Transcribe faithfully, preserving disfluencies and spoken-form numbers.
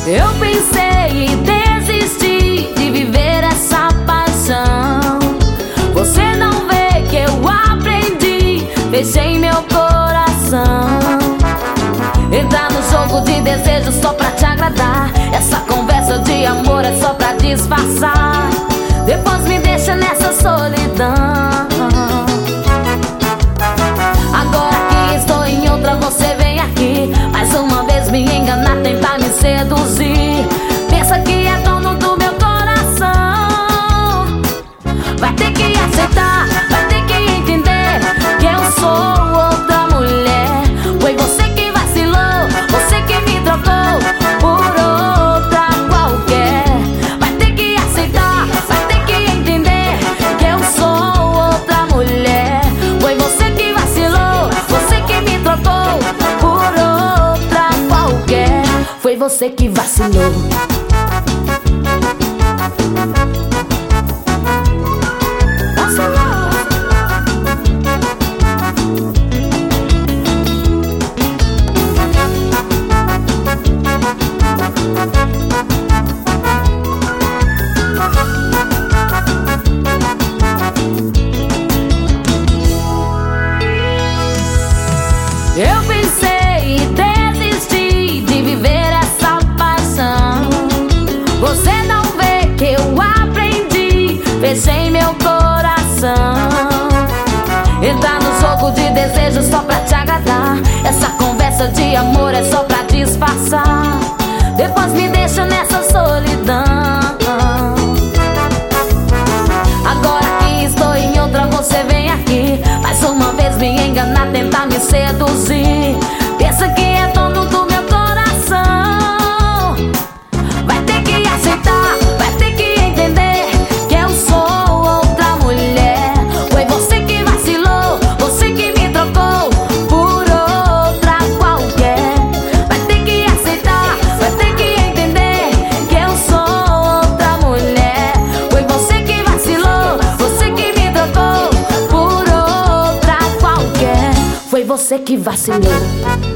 Eu pensei em desistir de viver essa paixão. Você não vê que eu aprendi, fechei meu coração. Entrar no jogo de desejo só pra te agradar. Essa conversa de amor é só pra disfarçar. Depois me deixa nessa solidão. Agora que estou em outra, você vem aqui mais uma vez me enganar, tentar me seduzir. Pensa que é dono do meu coração. Vai ter que aceitar, vai ter que entender que eu sou outra mulher. Foi você que vacilou, você que me trocou por outra qualquer. Vai ter que aceitar, vai ter que entender que eu sou outra mulher. Foi você que vacilou, você que me trocou por outra qualquer. Foi você que vacilou. Eu pensei em desistir de viver essa paixão. Você não vê que eu aprendi, fechei meu coração. Entrar no jogo de desejo só pra te agradar. Essa conversa de amor é só pra disfarçar. Depois me deixa nessa solidão. Agora que estou em outra, você vem aqui mais uma vez me enganar, tentar me seduzir. Pensa que é dono do meu coração. Vai ter que aceitar, vai ter que entender que eu sou outra mulher. Foi você que vacilou, você que me trocou por outra qualquer. Vai ter que aceitar, vai ter que entender que eu sou outra mulher. Foi você que vacilou, você que me trocou por outra qualquer. Foi você que vacilou.